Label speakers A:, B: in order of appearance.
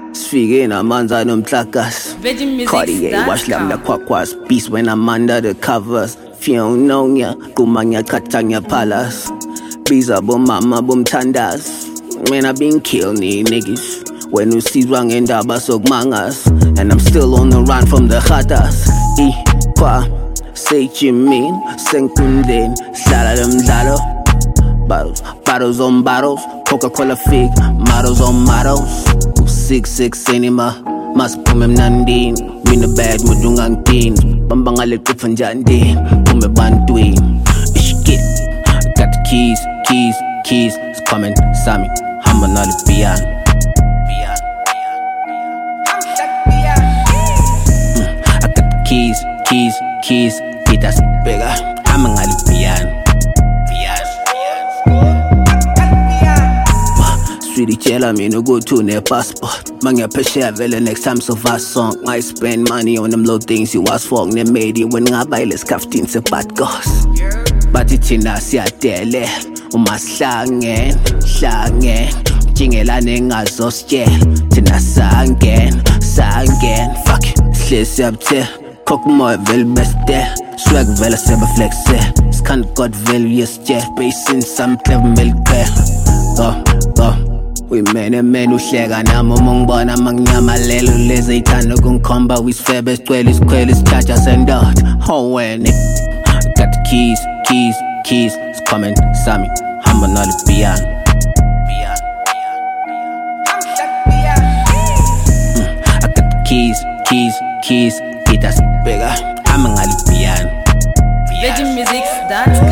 A: Sfike namanzi anomhlakas. Cartier wash lam na kwakwas. Beast when I'm under the covers. Fiononya kumanya katanya palace. Biza bum mama bum tandas. Man, I been killing niggas. When you see wrong and dabasog mangas. And I'm still on the run from the khatas. Kwa say chimin, senkundin, saladam dalo. Bottles on bottles, Coca-Cola fig, models on models. 6'6" cinema, mas pumem nandin. Win the bad mudungang teens. Bambangalit ko fanjandin, pumebantuin. Ishkit, got the keys, it's coming, Sammy. I'm another piano. I got the keys, it that's bigger. I'm another piano. Sweetie chela me no go to ne passport. Manga peshe vele next time so fast song. I spend money on them low things you was for. Ne made it when I buy less kaftin se bad goss. But it's in us ya tele. Umaslangen, Jingela nengazo stjel. Tina sangen. Fuck it, slis up te. Kok moe vel beste. Swag vela seba flexe. Skan god vel yesje. Basin some clever milk. Go. We men uhleka nami uma ngibona manginyamalelo lezi ithanda kungikhomba wisifebe sicwele sijaja sendoda. Oh when it got the keys, it's coming, Sammy. I'm another piano. I got the keys, it that's bigger. I'm another piano.
B: VeggieMusics.com